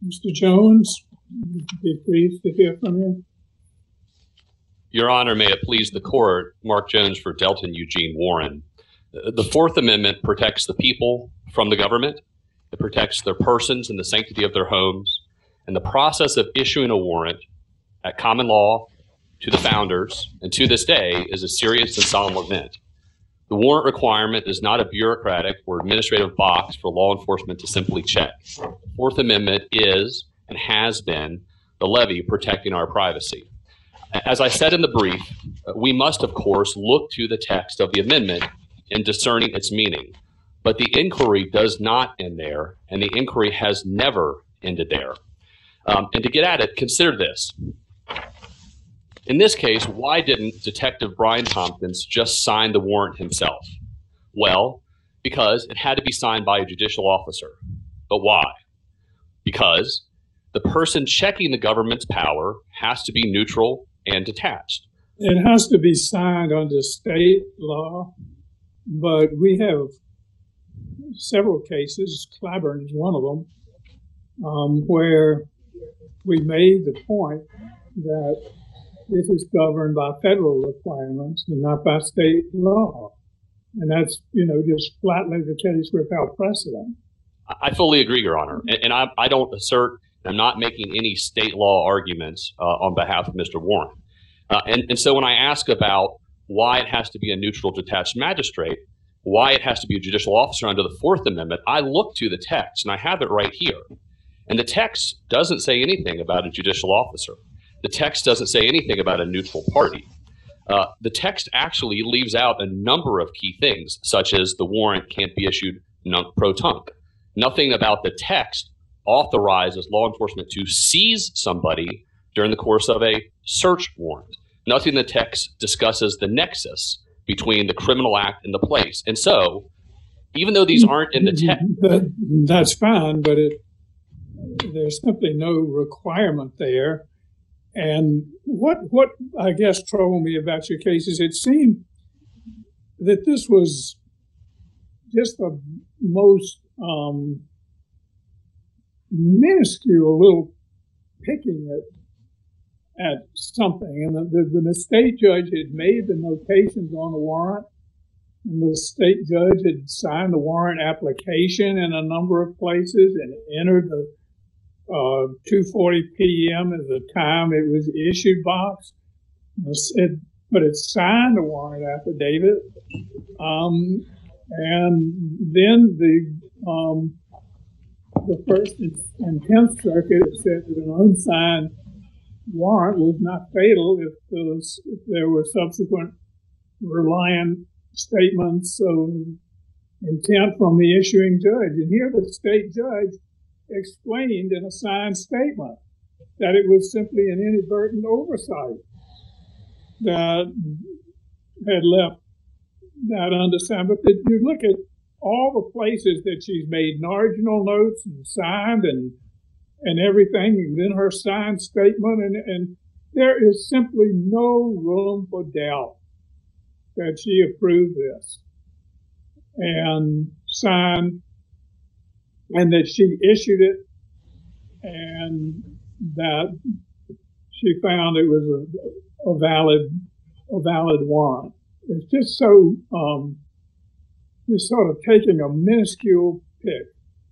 Mr. Jones, be pleased to hear from you. Your Honor, may it please the court, Mark Jones for Delton Eugene Warren. The Fourth Amendment protects the people from the government. It protects their persons and the sanctity of their homes. And the process of issuing a warrant at common law to the founders and to this day is a serious and solemn event. The warrant requirement is not a bureaucratic or administrative box for law enforcement to simply check. The Fourth Amendment is and has been the levee protecting our privacy. As I said in the brief, we must, of course, look to the text of the amendment in discerning its meaning. But the inquiry does not end there, and the inquiry has never ended there. And to get at it, consider this. In this case, why didn't Detective Brian Tompkins just sign the warrant himself? Well, because it had to be signed by a judicial officer. But why? Because the person checking the government's power has to be neutral and detached. It has to be signed under state law, but we have several cases, Clyburn is one of them, where we made the point that this is governed by federal requirements and not by state law. And that's, just flatly the case without precedent. I fully agree, Your Honor. And I don't assert, I'm not making any state law arguments on behalf of Mr. Warren. And so when I ask about why it has to be a neutral, detached magistrate, why it has to be a judicial officer under the Fourth Amendment, I look to the text, and I have it right here. And the text doesn't say anything about a judicial officer. The text doesn't say anything about a neutral party. The text actually leaves out a number of key things, such as the warrant can't be issued non-pro-tunc. Nothing about the text authorizes law enforcement to seize somebody during the course of a search warrant. Nothing in the text discusses the nexus between the criminal act and the place. And so, even though these aren't in the text... That's fine, but there's simply no requirement there. And what I guess troubled me about your case is it seemed that this was just the most minuscule little picking at something. And when the state judge had made the notations on the warrant, and the state judge had signed the warrant application in a number of places and entered the 2:40 p.m. as the time it was issued box. But it signed the warrant affidavit. And then the First and Tenth Circuit said that an unsigned warrant was not fatal if there were subsequent reliant statements of intent from the issuing judge. And here the state judge explained in a signed statement that it was simply an inadvertent oversight that had left that unsigned. But you look at all the places that she's made marginal notes and signed and everything, and then her signed statement, and there is simply no room for doubt that she approved this and signed, and that she issued it, and that she found it was a valid warrant. It's just so you're sort of taking a minuscule pick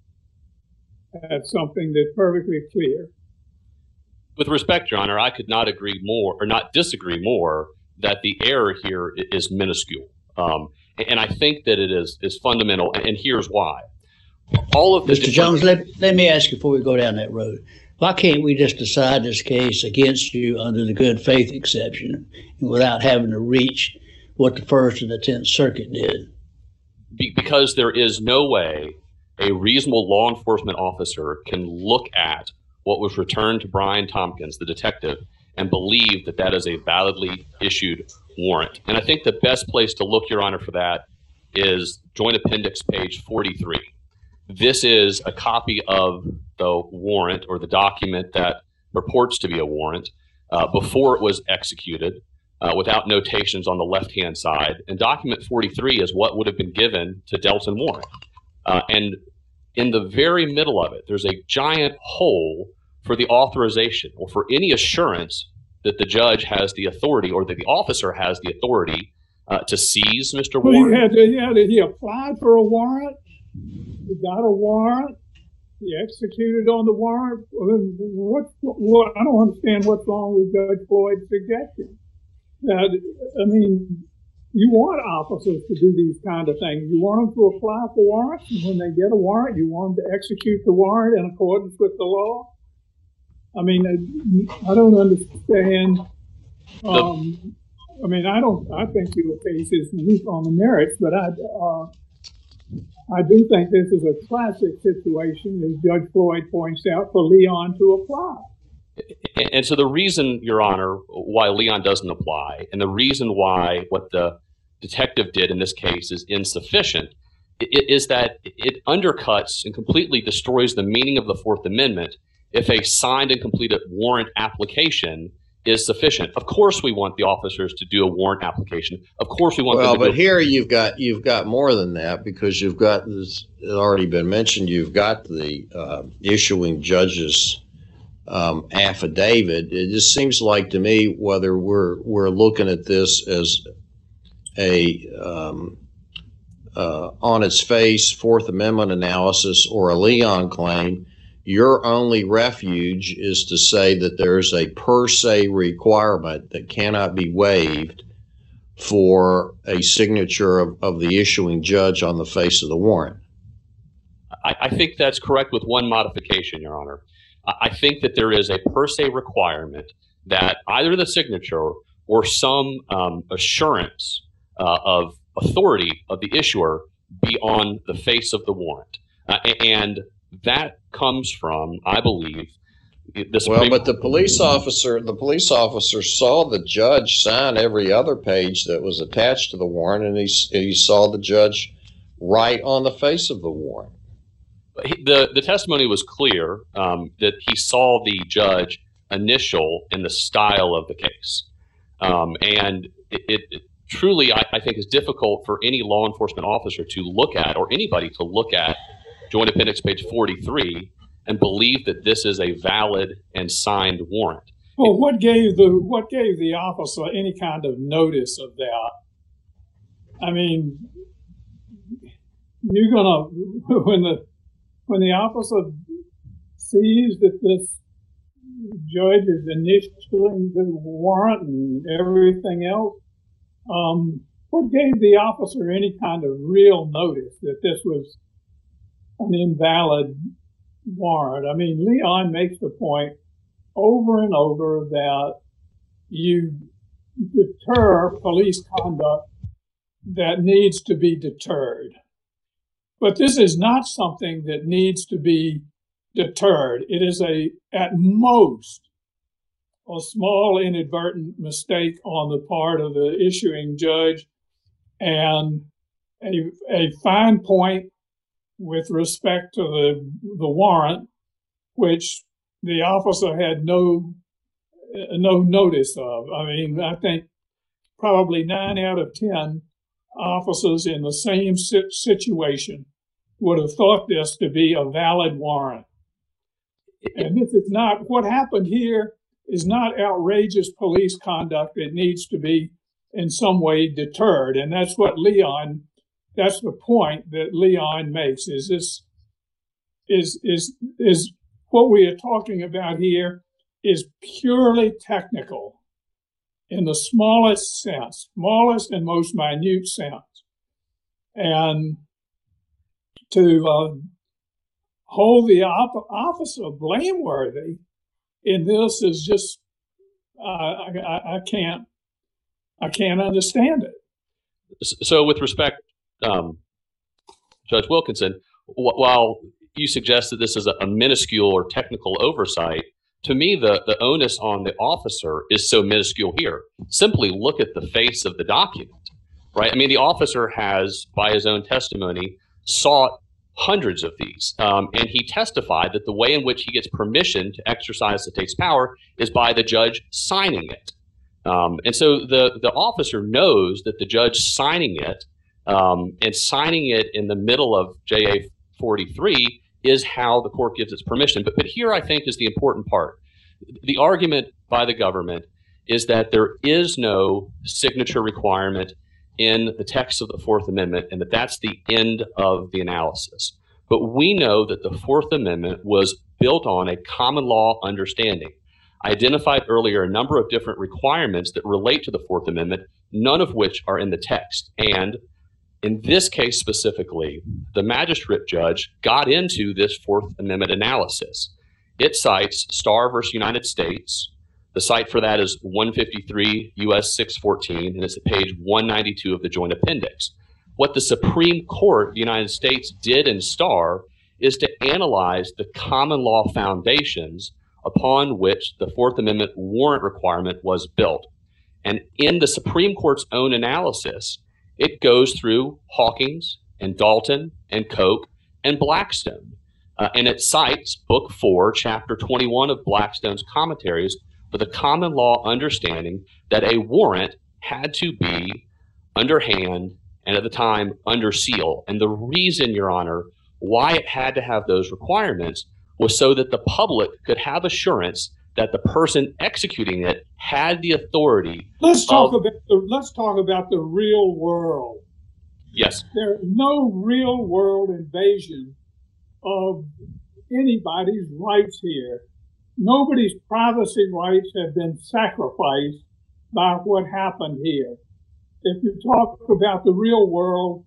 at something that's perfectly clear. With respect, Your Honor, I could not agree more or not disagree more that the error here is minuscule. And I think that it is fundamental, and here's why. All of Mr. Jones, let me ask you before we go down that road. Why can't we just decide this case against you under the good faith exception without having to reach what the First and the Tenth Circuit did? Because there is no way a reasonable law enforcement officer can look at what was returned to Brian Tompkins, the detective, and believe that that is a validly issued warrant. And I think the best place to look, Your Honor, for that is Joint Appendix page 43. This is a copy of the warrant or the document that purports to be a warrant before it was executed without notations on the left-hand side. And document 43 is what would have been given to Delton Warren. And in the very middle of it, there's a giant hole for the authorization or for any assurance that the judge has the authority or that the officer has the authority to seize Mr. Well, Warren. he applied for a warrant. He got a warrant. He executed on the warrant. What? I don't understand what's wrong with Judge Floyd's suggestion. I mean, you want officers to do these kind of things. You want them to apply for warrants, and when they get a warrant, you want them to execute the warrant in accordance with the law. I mean, I don't understand. I think your case is weak on the merits, but I do think this is a classic situation, as Judge Floyd points out, for Leon to apply. And so the reason, Your Honor, why Leon doesn't apply, and the reason why what the detective did in this case is insufficient, is that it undercuts and completely destroys the meaning of the Fourth Amendment if a signed and completed warrant application is sufficient. Of course, we want the officers to do a warrant application. Of course, we want them to but here you've got more than that, because you've got this. It's already been mentioned. You've got the issuing judge's affidavit. It just seems like to me, whether we're looking at this as a on its face Fourth Amendment analysis or a Leon claim, your only refuge is to say that there's a per se requirement that cannot be waived for a signature of the issuing judge on the face of the warrant. I think that's correct with one modification, Your Honor. I think that there is a per se requirement that either the signature or some assurance of authority of the issuer be on the face of the warrant. And that comes from, I believe, but the police officer saw the judge sign every other page that was attached to the warrant, and he saw the judge write on the face of the warrant. The testimony was clear that he saw the judge initial in the style of the case. And it truly, I think, is difficult for any law enforcement officer to look at, or anybody to look at, Joint Appendix page 43 and believe that this is a valid and signed warrant. Well, what gave the officer any kind of notice of that? I mean, you're gonna when the officer sees that this judge is initialing the warrant and everything else, what gave the officer any kind of real notice that this was an invalid warrant? I mean, Leon makes the point over and over that you deter police conduct that needs to be deterred. But this is not something that needs to be deterred. It is at most, a small inadvertent mistake on the part of the issuing judge and a fine point with respect to the warrant, which the officer had no notice of. I mean, I think probably 9 out of 10 officers in the same situation would have thought this to be a valid warrant. And this is not, what happened here is not outrageous police conduct that needs to be in some way deterred. And that's what that's the point that Leon makes, is this is what we are talking about here is purely technical in the smallest and most minute sense. And to hold the officer blameworthy in this is just, I can't understand it. So with respect, Judge Wilkinson, while you suggest that this is a minuscule or technical oversight, to me, the onus on the officer is so minuscule here. Simply look at the face of the document, right? I mean, the officer has, by his own testimony, sought hundreds of these. And he testified that the way in which he gets permission to exercise the state's power is by the judge signing it. And so the officer knows that the judge signing it and signing it in the middle of JA 43 is how the court gives its permission. But here I think is the important part. The argument by the government is that there is no signature requirement in the text of the Fourth Amendment and that that's the end of the analysis. But we know that the Fourth Amendment was built on a common law understanding. I identified earlier a number of different requirements that relate to the Fourth Amendment, none of which are in the text. And in this case specifically, the magistrate judge got into this Fourth Amendment analysis. It cites Starr versus United States. The cite for that is 153 U.S. 614, and it's at page 192 of the Joint Appendix. What the Supreme Court of the United States did in Starr is to analyze the common law foundations upon which the Fourth Amendment warrant requirement was built. And in the Supreme Court's own analysis, it goes through Hawkins and Dalton and Koch and Blackstone. And it cites Book 4, Chapter 21 of Blackstone's commentaries for the common law understanding that a warrant had to be underhand and at the time under seal. And the reason, Your Honor, why it had to have those requirements was so that the public could have assurance that the person executing it had the authority. Let's talk about the real world. Yes. There is no real world invasion of anybody's rights here. Nobody's privacy rights have been sacrificed by what happened here. If you talk about the real world,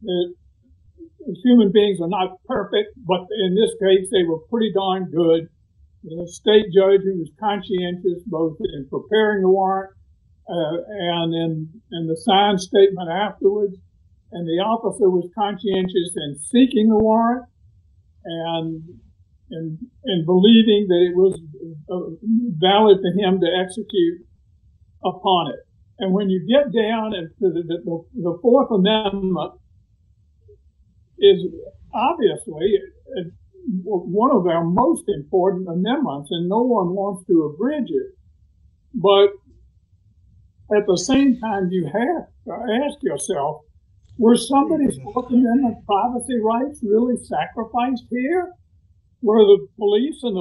human beings are not perfect, but in this case, they were pretty darn good. The state judge who was conscientious both in preparing the warrant and in the signed statement afterwards, and the officer was conscientious in seeking the warrant and believing that it was valid for him to execute upon it. And when you get down into the Fourth Amendment is obviously one of our most important amendments, and no one wants to abridge it. But at the same time, you have to ask yourself, were somebody's Fourth Amendment privacy rights really sacrificed here? Were the police and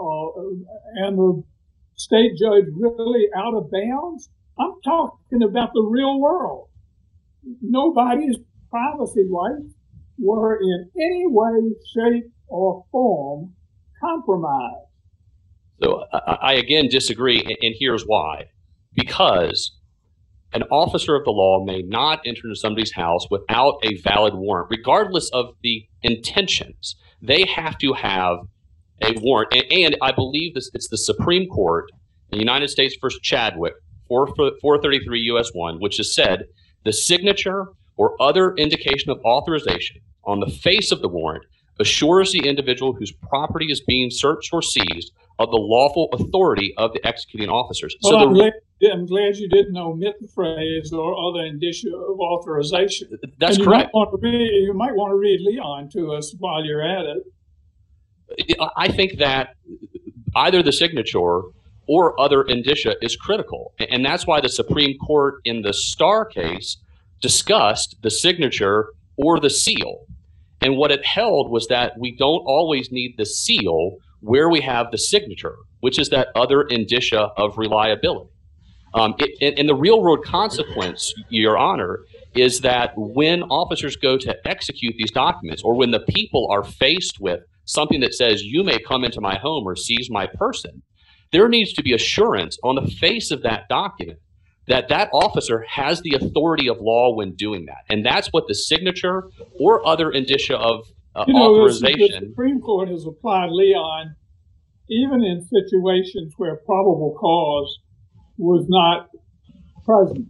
the state judge really out of bounds? I'm talking about the real world. Nobody's privacy rights were in any way, shape, or form compromised. So I again disagree, and here's why. Because an officer of the law may not enter into somebody's house without a valid warrant, regardless of the intentions. They have to have a warrant. And I believe it's the Supreme Court in the United States versus Chadwick, 433 U.S. 1, which has said the signature or other indication of authorization on the face of the warrant assures the individual whose property is being searched or seized of the lawful authority of the executing officers. Well, I'm glad you didn't omit the phrase or other indicia of authorization. That's correct. You might want to read Leon to us while you're at it. I think that either the signature or other indicia is critical. And that's why the Supreme Court in the Starr case discussed the signature or the seal. And what it held was that we don't always need the seal where we have the signature, which is that other indicia of reliability. And the real world consequence, Your Honor, is that when officers go to execute these documents, or when the people are faced with something that says you may come into my home or seize my person, there needs to be assurance on the face of that document that that officer has the authority of law when doing that. And that's what the signature or other indicia of authorization. The Supreme Court has applied Leon even in situations where probable cause was not present.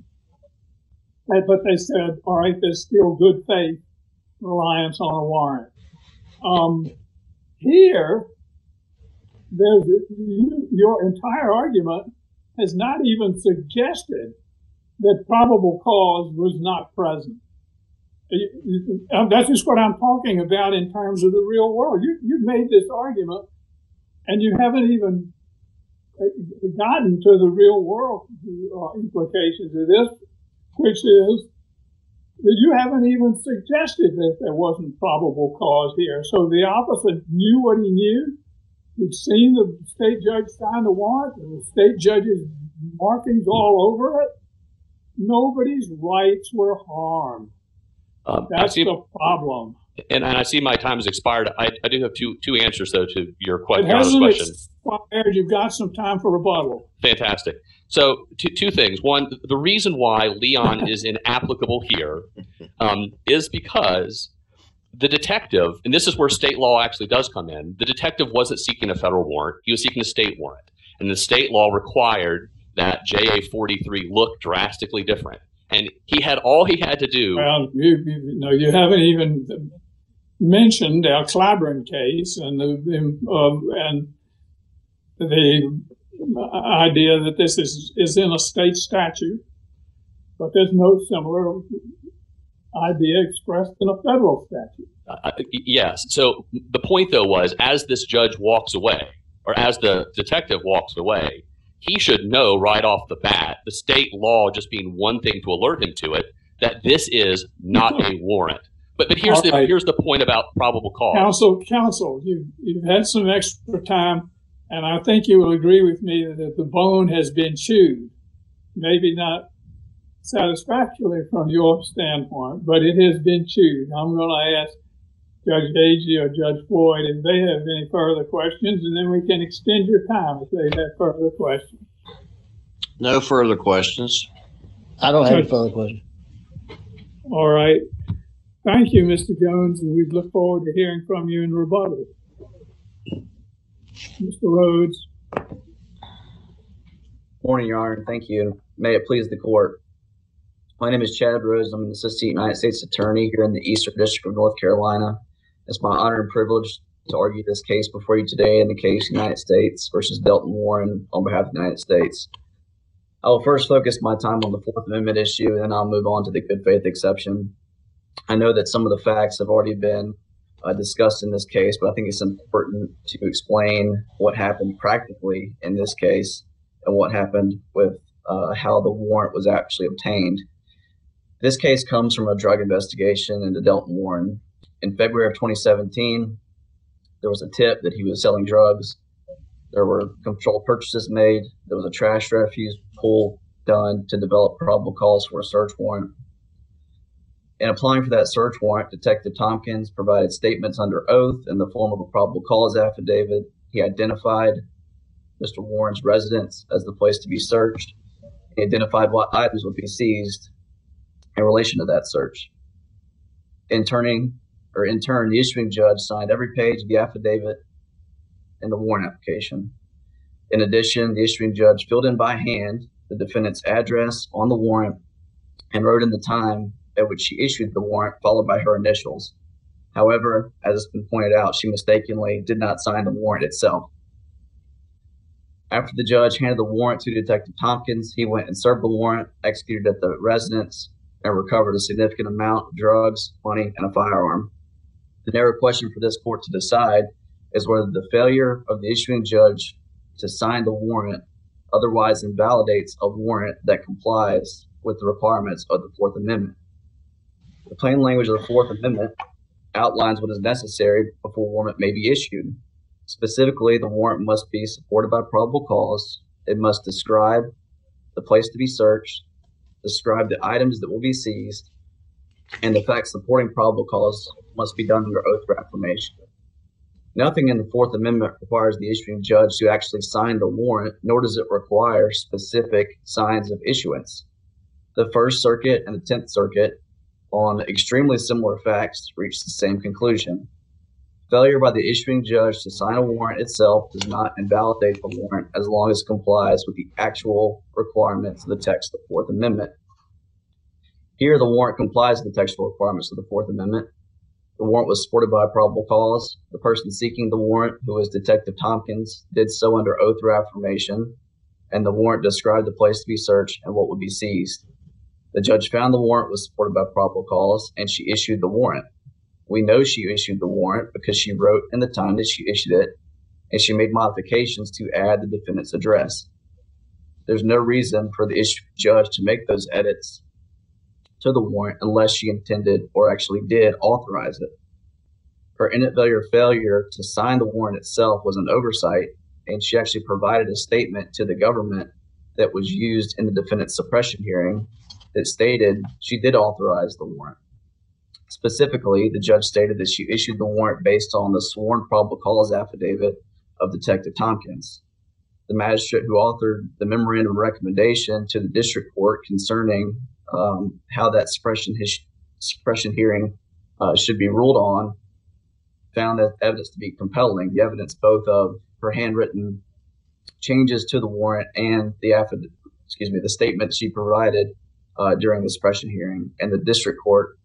But they said, all right, there's still good faith reliance on a warrant. Here, your entire argument has not even suggested that probable cause was not present. That's just what I'm talking about in terms of the real world. You've made this argument, and you haven't even gotten to the real world implications of this, which is You haven't even suggested that there wasn't probable cause here. So the officer knew what he knew. He'd seen the state judge sign the warrant and the state judge's markings all over it. Nobody's rights were harmed. That's the problem. And I see my time has expired. I do have two answers, though, to your It question. hasn't expired. You've got some time for rebuttal. Fantastic. So two things. One, the reason why Leon is inapplicable here is because the detective, and this is where state law actually does come in, the detective wasn't seeking a federal warrant. He was seeking a state warrant. And the state law required that JA 43 look drastically different. And all he had to do. Well, you haven't even mentioned our Clyburn case and the idea that this is in a state statute, but there's no similar idea expressed in a federal statute. Yes. So the point, though, was as this judge walks away, or as the detective walks away, he should know right off the bat, the state law just being one thing to alert him to it, that this is not a warrant. But here's the point about probable cause. Counsel, you've had some extra time, and I think you will agree with me that the bone has been chewed. Maybe not satisfactorily from your standpoint, but it has been chewed. I'm going to ask Judge Agee or Judge Floyd if they have any further questions, and then we can extend your time if they have further questions. No further questions. I don't have any further questions. All right. Thank you, Mr. Jones, and we look forward to hearing from you in rebuttal. Mr. Rhodes. Morning, Your Honor. Thank you. May it please the court. My name is Chad Rhodes. I'm an assistant United States attorney here in the Eastern District of North Carolina. It's my honor and privilege to argue this case before you today in the case United States versus Delton Warren on behalf of the United States. I will first focus my time on the Fourth Amendment issue, and then I'll move on to the good faith exception. I know that some of the facts have already been discussed in this case, but I think it's important to explain what happened practically in this case and what happened with how the warrant was actually obtained. This case comes from a drug investigation into Delton Warren. In February of 2017, there was a tip that he was selling drugs. There were controlled purchases made. There was a trash refuse pull done to develop probable cause for a search warrant. In applying for that search warrant, Detective Tompkins provided statements under oath in the form of a probable cause affidavit. He identified Mr. Warren's residence as the place to be searched. He identified what items would be seized in relation to that search. In turn, the issuing judge signed every page of the affidavit in the warrant application. In addition, the issuing judge filled in by hand the defendant's address on the warrant and wrote in the time at which she issued the warrant, followed by her initials. However, as has been pointed out, she mistakenly did not sign the warrant itself. After the judge handed the warrant to Detective Tompkins, he went and served the warrant, executed at the residence, and recovered a significant amount of drugs, money, and a firearm. The narrow question for this court to decide is whether the failure of the issuing judge to sign the warrant otherwise invalidates a warrant that complies with the requirements of the Fourth Amendment. The plain language of the Fourth Amendment outlines what is necessary before a warrant may be issued. Specifically, the warrant must be supported by probable cause. It must describe the place to be searched, describe the items that will be seized, and the facts supporting probable cause must be done under oath or affirmation. Nothing in the Fourth Amendment requires the issuing judge to actually sign the warrant, nor does it require specific signs of issuance. The First Circuit and the Tenth Circuit, on extremely similar facts, reached the same conclusion. Failure by the issuing judge to sign a warrant itself does not invalidate the warrant as long as it complies with the actual requirements of the text of the Fourth Amendment. Here, the warrant complies with the textual requirements of the Fourth Amendment. The warrant was supported by a probable cause. The person seeking the warrant, who was Detective Tompkins, did so under oath or affirmation, and the warrant described the place to be searched and what would be seized. The judge found the warrant was supported by probable cause, and she issued the warrant. We know she issued the warrant because she wrote in the time that she issued it, and she made modifications to add the defendant's address. There's no reason for the judge to make those edits to the warrant unless she intended or actually did authorize it. Her inadvertent failure to sign the warrant itself was an oversight, and she actually provided a statement to the government that was used in the defendant's suppression hearing that stated she did authorize the warrant. Specifically, the judge stated that she issued the warrant based on the sworn probable cause affidavit of Detective Tompkins, the magistrate who authored the memorandum of recommendation to the district court concerning how that suppression hearing should be ruled on, found that evidence to be compelling. The evidence both of her handwritten changes to the warrant and the statement she provided during the suppression hearing, and the district court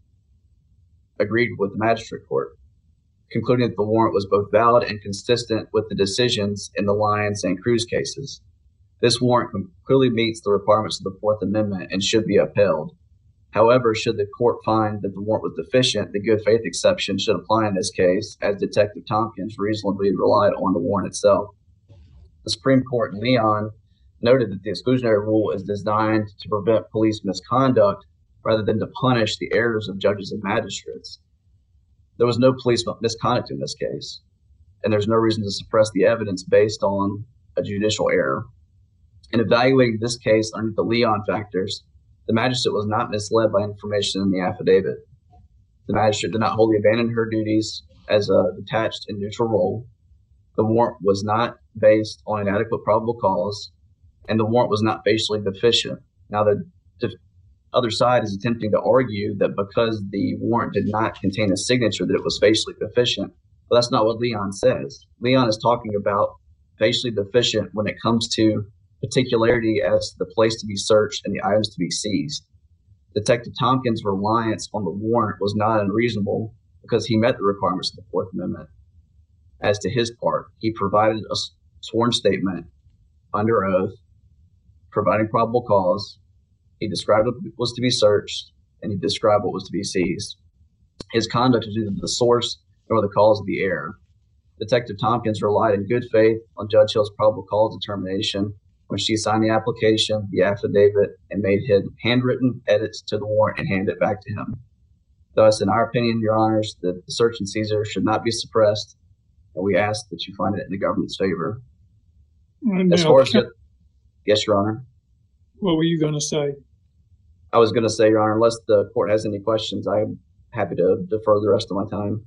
agreed with the magistrate court, concluding that the warrant was both valid and consistent with the decisions in the Lyons and Cruz cases. This warrant clearly meets the requirements of the Fourth Amendment and should be upheld. However, should the court find that the warrant was deficient, the good faith exception should apply in this case, as Detective Tompkins reasonably relied on the warrant itself. The Supreme Court in Leon noted that the exclusionary rule is designed to prevent police misconduct rather than to punish the errors of judges and magistrates. There was no police misconduct in this case, and there's no reason to suppress the evidence based on a judicial error. In evaluating this case under the Leon factors, the magistrate was not misled by information in the affidavit. The magistrate did not wholly abandon her duties as a detached and neutral role. The warrant was not based on inadequate probable cause, and the warrant was not facially deficient. Now, the other side is attempting to argue that because the warrant did not contain a signature that it was facially deficient. But that's not what Leon says. Leon is talking about facially deficient when it comes to particularity as to the place to be searched and the items to be seized. Detective Tompkins' reliance on the warrant was not unreasonable because he met the requirements of the Fourth Amendment. As to his part, he provided a sworn statement under oath, providing probable cause. He described what was to be searched, and he described what was to be seized. His conduct was neither the source nor the cause of the error. Detective Tompkins relied in good faith on Judge Hill's probable cause determination when she signed the application, the affidavit, and made handwritten edits to the warrant and handed it back to him. Thus, in our opinion, Your Honors, the search and seizure should not be suppressed, and we ask that you find it in the government's favor. As far as yes, Your Honor. What were you going to say? I was going to say, Your Honor, unless the court has any questions, I'm happy to defer the rest of my time.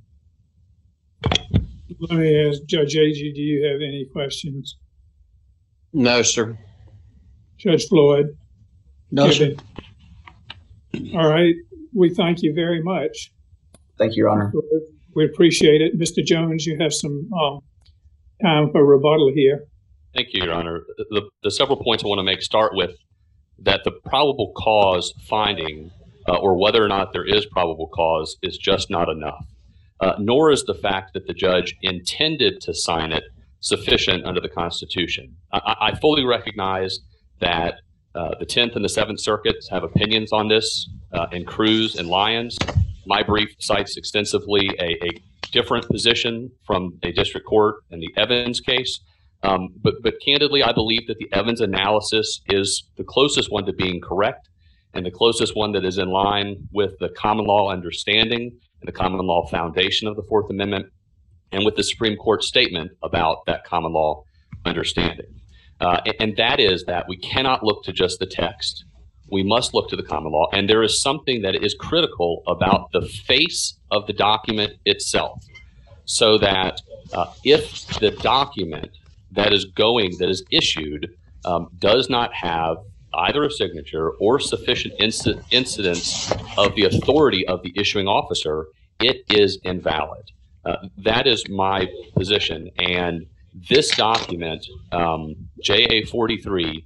Let me ask Judge Agee, do you have any questions? No, sir. Judge Floyd? No, sir. All right. We thank you very much. Thank you, Your Honor. We appreciate it. Mr. Jones, you have some time for rebuttal here. Thank you, Your Honor. The several points I want to make start with that the probable cause finding or whether or not there is probable cause is just not enough, nor is the fact that the judge intended to sign it sufficient under the Constitution. I fully recognize that the 10th and the 7th Circuits have opinions on this in Cruz and Lyons. My brief cites extensively a different position from a district court in the Evans case. But candidly, I believe that the Evans analysis is the closest one to being correct and the closest one that is in line with the common law understanding and the common law foundation of the Fourth Amendment and with the Supreme Court statement about that common law understanding. And that is that we cannot look to just the text. We must look to the common law. And there is something that is critical about the face of the document itself, so that if the document that is issued does not have either a signature or sufficient incidence of the authority of the issuing officer, it is invalid. That is my position. And this document, JA 43,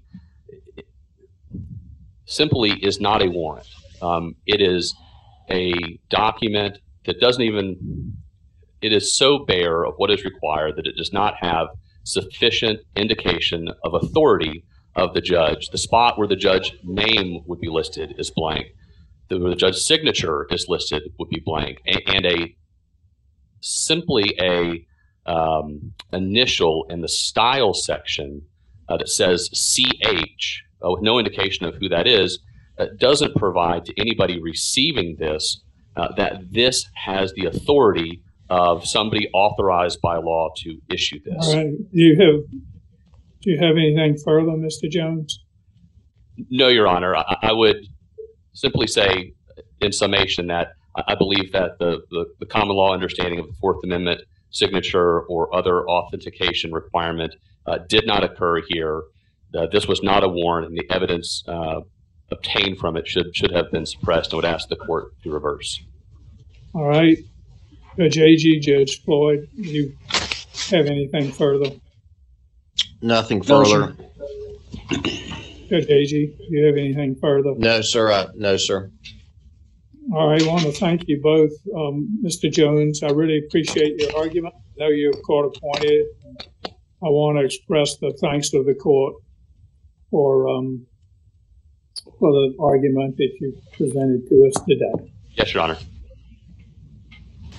simply is not a warrant. It is a document that it is so bare of what is required that it does not have sufficient indication of authority of the judge. The spot where the judge's name would be listed is blank. Where the judge's signature is listed would be blank. And simply a initial in the style section that says CH with no indication of who that is doesn't provide to anybody receiving this that this has the authority of somebody authorized by law to issue this. All right. Do you have anything further, Mr. Jones? No, Your Honor. I would simply say, in summation, that I believe that the common law understanding of the Fourth Amendment signature or other authentication requirement did not occur here. This was not a warrant, and the evidence obtained from it should have been suppressed. I would ask the court to reverse. All right. Judge Agee, Judge Floyd, do you have anything further? Nothing further. Judge Agee, do you have anything further? No, sir. No, sir. All right. I want to thank you both. Mr. Jones, I really appreciate your argument. I know you're court appointed. I want to express the thanks of the court for the argument that you presented to us today. Yes, Your Honor.